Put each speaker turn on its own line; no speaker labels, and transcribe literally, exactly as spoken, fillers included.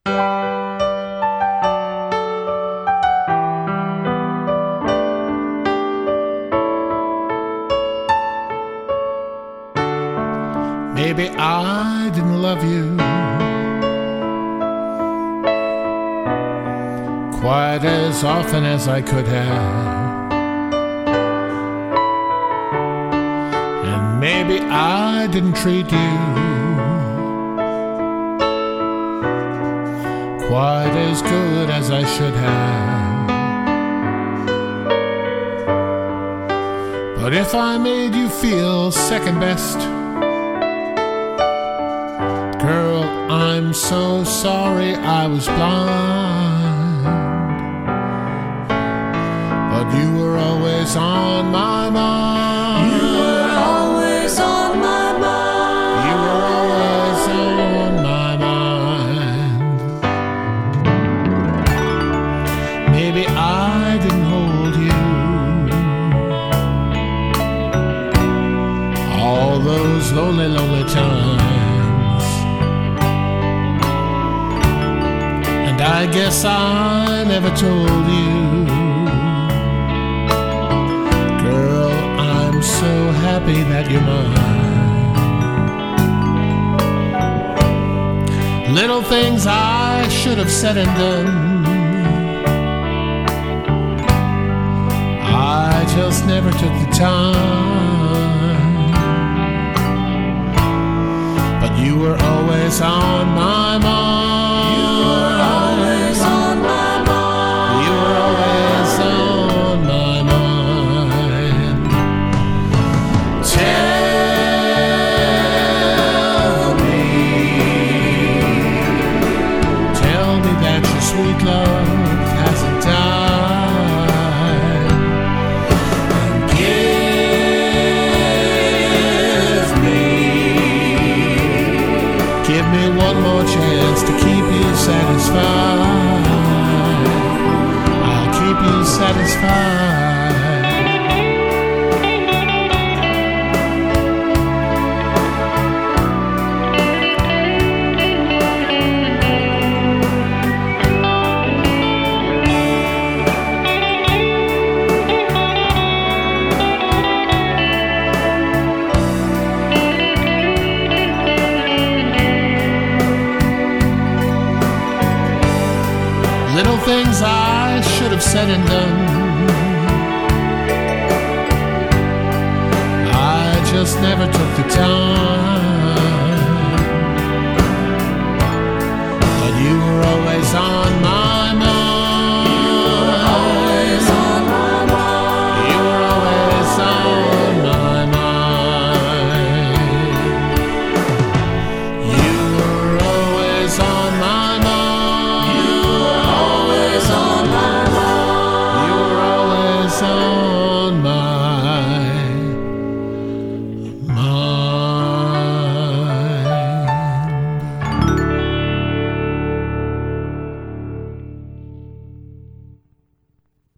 Maybe I didn't love you quite as often as I could have, and maybe I didn't treat you quite as good as I should have. But if I made you feel second best, girl, I'm so sorry I was blind. But you were always on my mind.
You were always on my mind.
You were always on my mind. Maybe I didn't hold you all those lonely, lonely times. I guess I never told you, girl, I'm so happy that you're mine. Little things I should have said and done, I just never took the time. But you were always on my mind. Sweet love hasn't died. And give me, give me one more chance to keep you satisfied. I'll keep you satisfied. Little things I should have said and done, I just never took the time. But you were always on my